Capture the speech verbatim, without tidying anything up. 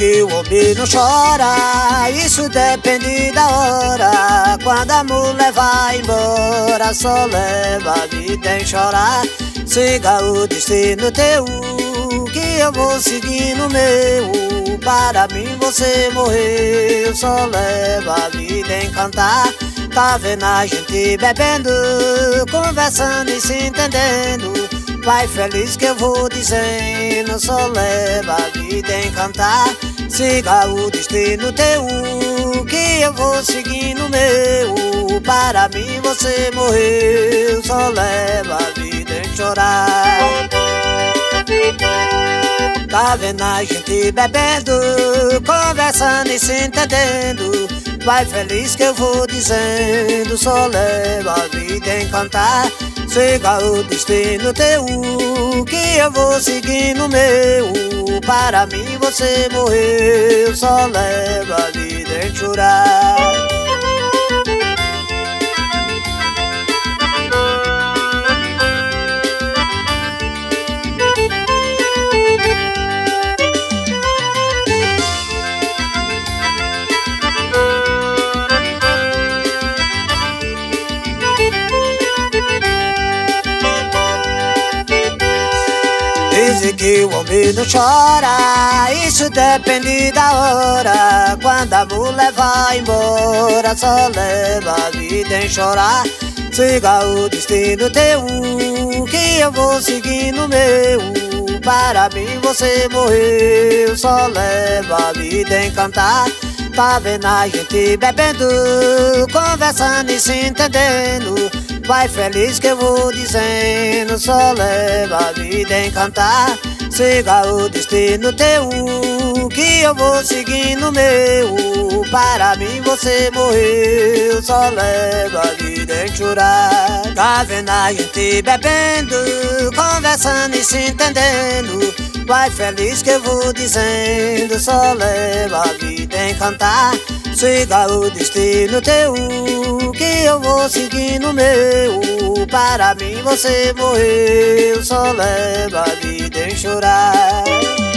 que o homem não chora, isso depende da hora. Quando a mulher vai embora, só leva a vida em chorar. Siga o destino teu, que eu vou seguir no meu. Para mim você morreu, só leva a vida em cantar. Tá vendo a gente bebendo, conversando e se entendendo. Vai feliz que eu vou dizendo, só leva a vida em cantar. Siga o destino teu, que eu vou seguir no meu. Para mim você morreu, só leva a vida em chorar. Tá vendo a gente bebendo, conversando e se entendendo. Vai feliz que eu vou dizendo, só leva a vida em cantar. Siga o destino teu, que eu vou seguir no meu. Para mim você morreu, só leva a vida em chorar. Dizem que o homem não chora, isso depende da hora. Quando a mulher vai embora, só leva a vida em chorar. Siga o destino teu, que eu vou seguir no meu. Para mim você morreu, só leva a vida em cantar. Tá vendo a gente bebendo, conversando e se entendendo. Vai feliz que eu vou dizendo, só leva a vida em cantar. Siga o destino teu, que eu vou seguir no meu. Para mim você morreu, só leva a vida em chorar. Tá vendo a gente bebendo, conversando e se entendendo. Vai feliz que eu vou dizendo, só leva a vida em cantar. Siga o destino teu, que eu vou seguir no meu. Para mim você morreu, só leva a vida em chorar.